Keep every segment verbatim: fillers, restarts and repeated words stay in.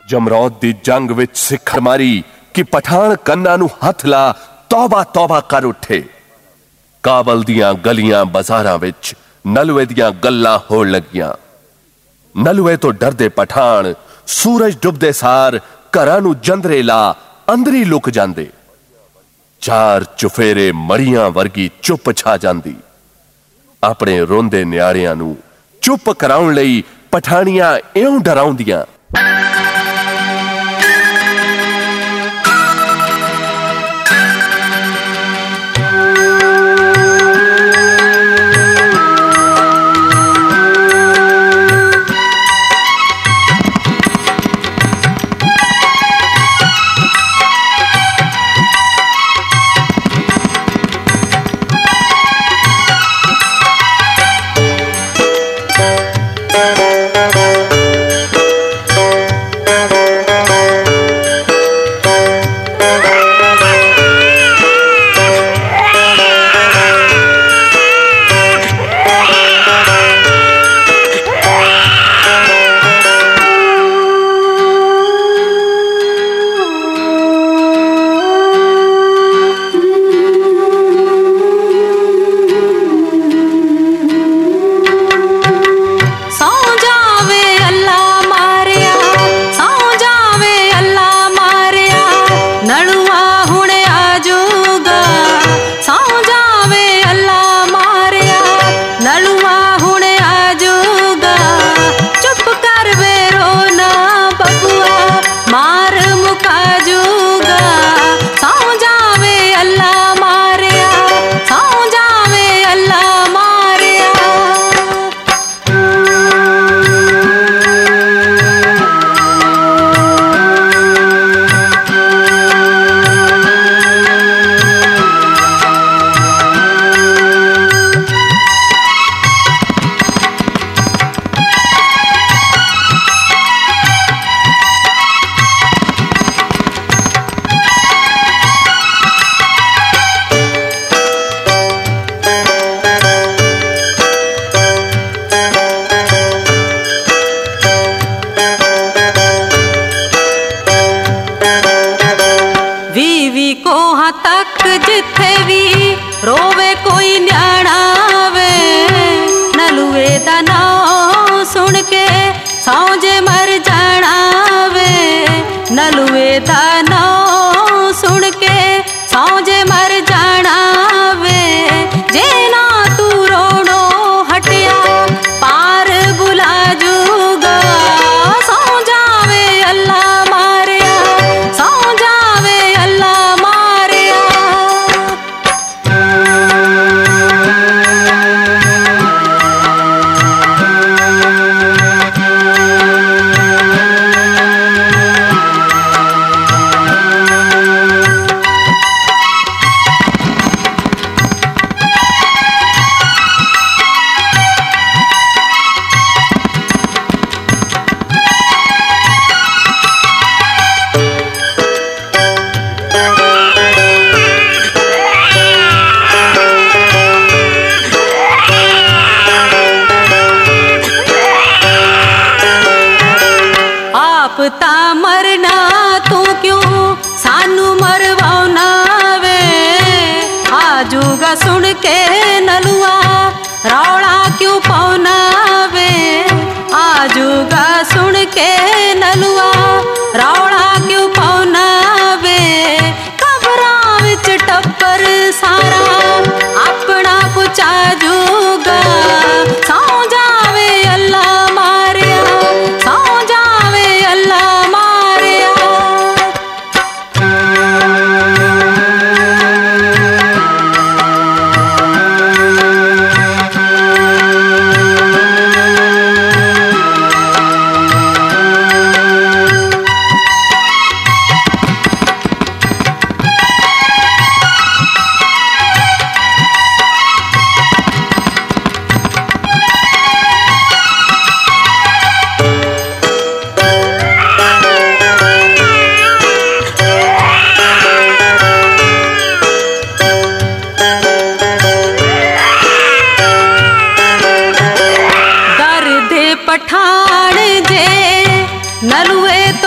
जमरौद दी जंग विच सिखर मारी कि पठान कन्ना नू हथ ला तौबा तौबा कर उठे। काबल दियां गलियां बाजारां विच नलुए दियां गल्लां होण लगियां। नलुए तो डरदे पठान सूरज डुबदे सार घरां नू जंदरे ला अंदरी लुक जांदे। चार चुफेरे मड़ियां वर्गी चुप छा जांदी। अपने रोंदे न्याणियां नू चुप कराउण लई पठानियां इउं डराउंदियां। जिथे भी रोवे कोई न्याणा वे, नलुए दा नाम सुन के सौंजे मर जाना वे। नलुए दा नाम सुन के सौंजे मर जाना वे। जे ना तू रोनो हटिया पार बुला जूगा। सौ जावे अल्लाह मारिया, सौ जावे अल्लाह मारिया। ता मरना तू क्यों सानू मरवाना वे। आजूगा सुन के नलुआ रौला क्यों पाउना वे। आजूगा सुन के नलुआ रौला क्यों पाउना वे। कबरां विच टब्बर सारा अपना पुचा जूगा। सौ जावे अल्लाह मारिया, सौ जावे अल्लाह मारिया।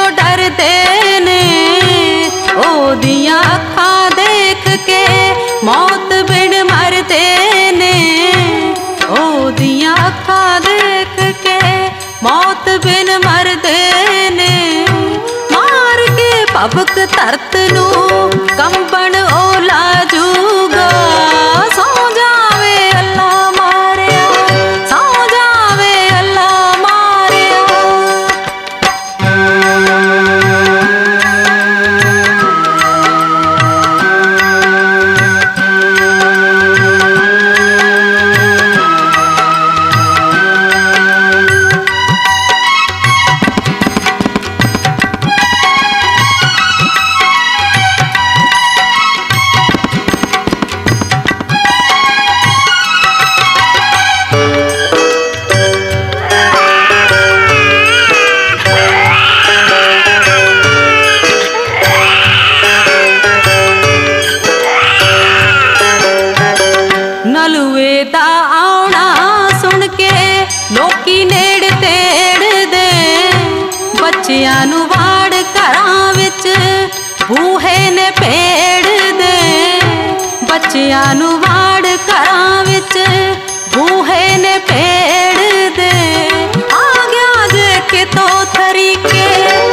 डरदे ने ओदियां अखां देख के मौत बिन मरदे ने ओदियां अखां देख के मौत बिन मरदे ने मार के भवक धरत नू कंबन ओला जूगा सौ जावे अल्लाह मारिया सौ जावे अल्लाह मारिया। नलुए दा आउणा सुन के लोकी नेड़ तेड़ दे बच्चियां नू वाड़ घरां विच बूहे ने पेड़ दे बच्चियां नू वाड़ घरां विच बूहे ने पेड़ दे आ गया जे के तो तरीके